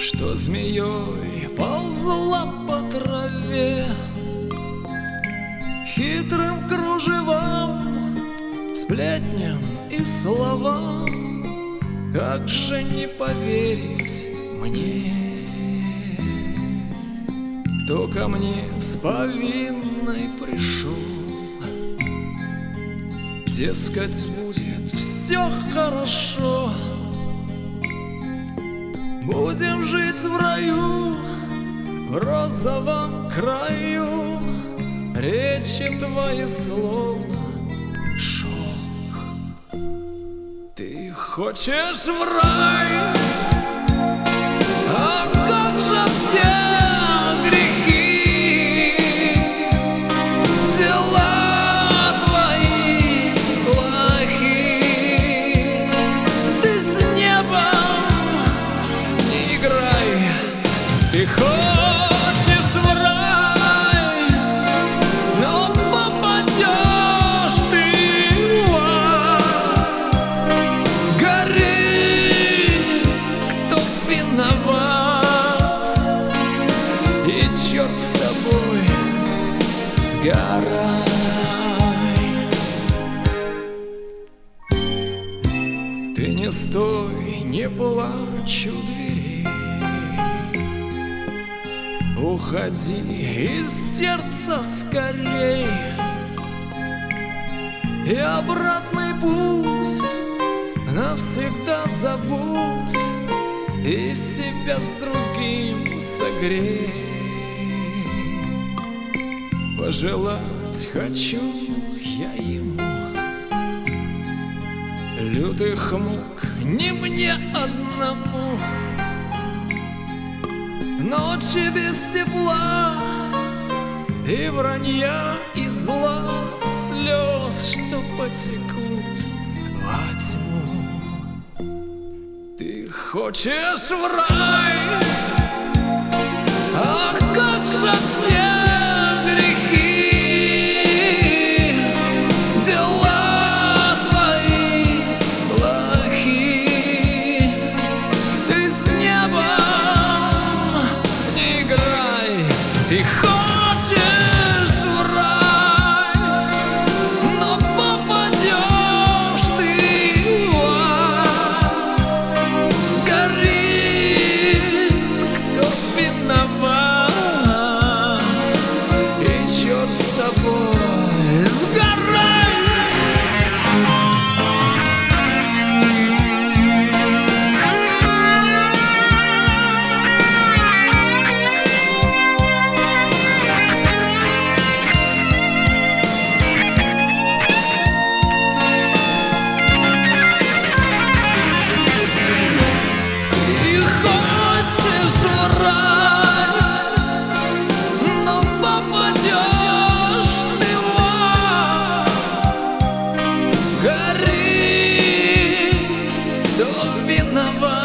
что змеей ползла по траве, хитрым кружевам, сплетням и словам. Как же не поверить мне, кто ко мне с повинной пришел? Дескать, будет все хорошо, будем жить в раю, в розовом краю. Речи твои словно шелк. Ты хочешь в рай, а как же все грехи, дела твои плохи. Ты с небом не играй, ты хочешь в рай, но попадешь ты в ад. Горит, кто виноват, и черт с тобой, сгорай. Ты не стой, не плачь у дверей, уходи из сердца скорей, и обратный путь навсегда забудь, и себя с другим согрей. Пожелать хочу я ему лютых мук не мне одному, ночи без тепла и вранья, и зла, слез, что потекут во тьму. Ты хочешь в рай, ах, как же все грехи, дела твои плохи. Ты с небом не играй, ты хочешь в рай, но попадешь ты в ад. Горит, кто виноват, и черт с тобой, сгорай. Ты хочешь в рай, но попадешь ты в ад. Горит, кто виноват,